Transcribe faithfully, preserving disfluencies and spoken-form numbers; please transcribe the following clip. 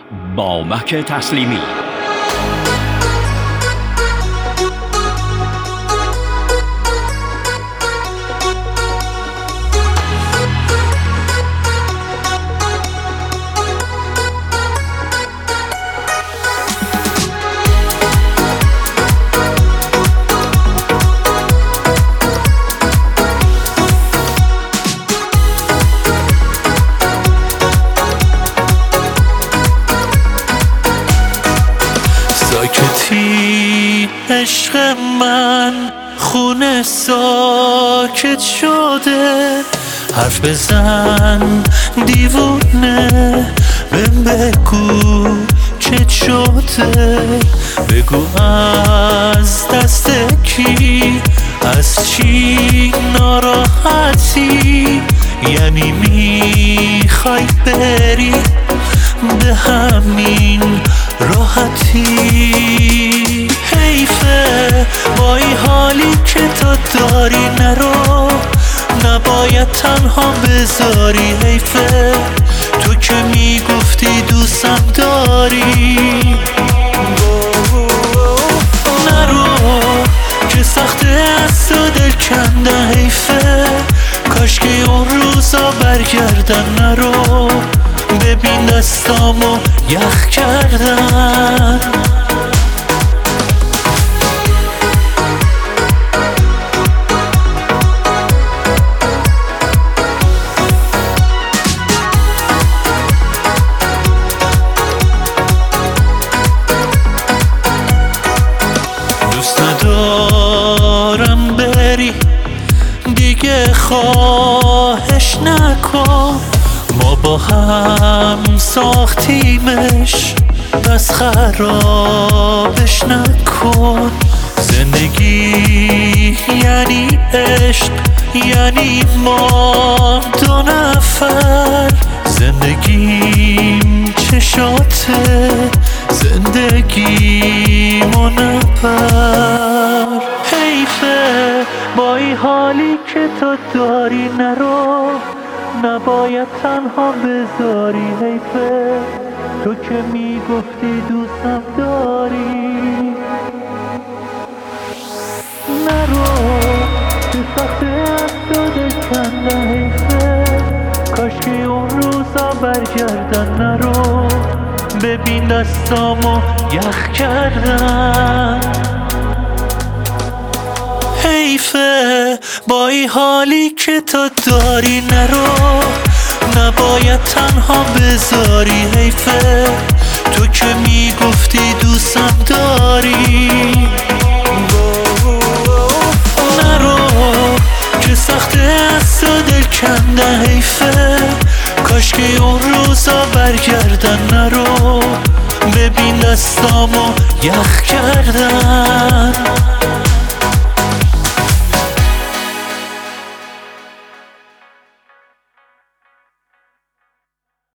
با مک تسلیمی. ساکتی عشق من، خونه ساکت شده. حرف بزن دیوونه، بهم بگو چت شده. بگو از دست کی، از چی ناراحتی؟ یعنی میخوای بری به همین راحتی؟ حیفه با این حالی که تو داری، نرو، نباید تنها بذاری. حیفه تو که میگفتی دوستم داری. نرو که سخته از تو دل کنده. حیفه کاش که اون روزا برگردن. نرو ببین دستامو یخ کردن. دوست ندارم بری دیگه، خواهش نکن. ما با هم ساختیمش، پس خرابش نکن. زندگی یعنی عشق، یعنی ما دو نفر. زندگیم چشاته، زندگیمو نبر. حیفه با این حالی که تو داری، نرو، نباید تنها بذاری. حیفه تو که میگفتی دوستم داری. نرو که سخته از تو دل کنده. حیفه کاش که اون روزا برگردن. نرو ببین دستامو یخ کردن. حیفه با این حالی که تو داری، نرو، نباید تنها بذاری. حیفه تو که میگفتی دوستم داری. نرو که سخته از تو دل کنده. حیفه کاش که اون روزا برگردن. نرو ببین دستامو یخ کردن.